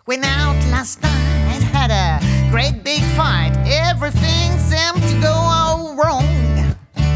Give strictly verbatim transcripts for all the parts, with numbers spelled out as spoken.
Went out last night, had a great big fight. Everything seemed to go all wrong.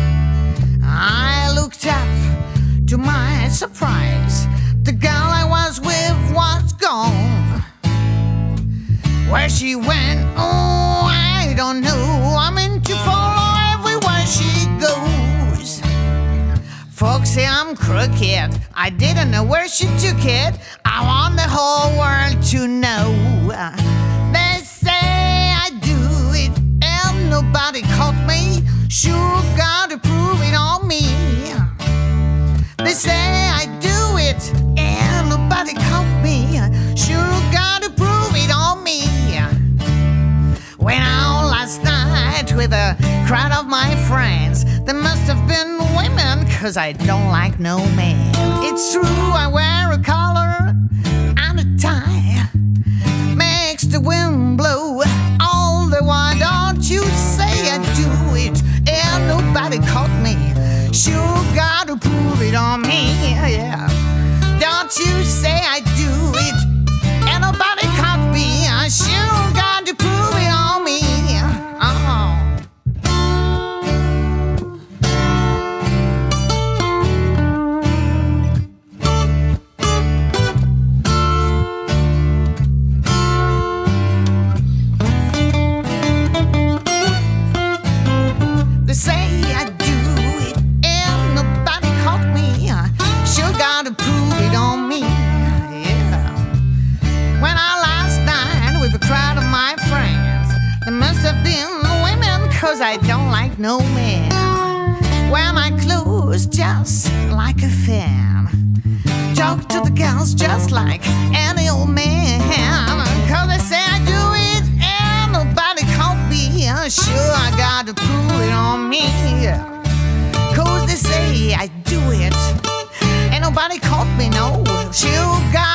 I looked up, to my surprise, the girl I was with was gone. Where she went, oh, I don't know. I'm in to follow everywhere she goes. Folks say I'm crooked, I didn't know where she took it. I want the whole world to know. They say I do it and nobody caught me. Sure gotta prove it on me. They say I do it and nobody caught me. Sure gotta prove it on me. Went out last night with a crowd of my friends. There must have been women, cause I don't like no man. It's true, I wear a collar and a tie. Makes the wind blow all the while. Don't you say I do it and nobody caught me. Sure gotta prove it on me, yeah. Don't you say I do it and nobody caught me. I sure got to prove it on me. Oh. They say I do it and nobody caught me. Sure got to prove it on me. Yeah. When I last night with a crowd of my friends, there must have been women, cause I don't like no man. Wear my clothes just like a fan. Talk to the girls just like any old man. Cause they say I do it and nobody caught me. Sure I gotta prove it on me. Cause they say I do it and nobody caught me, no. Sure got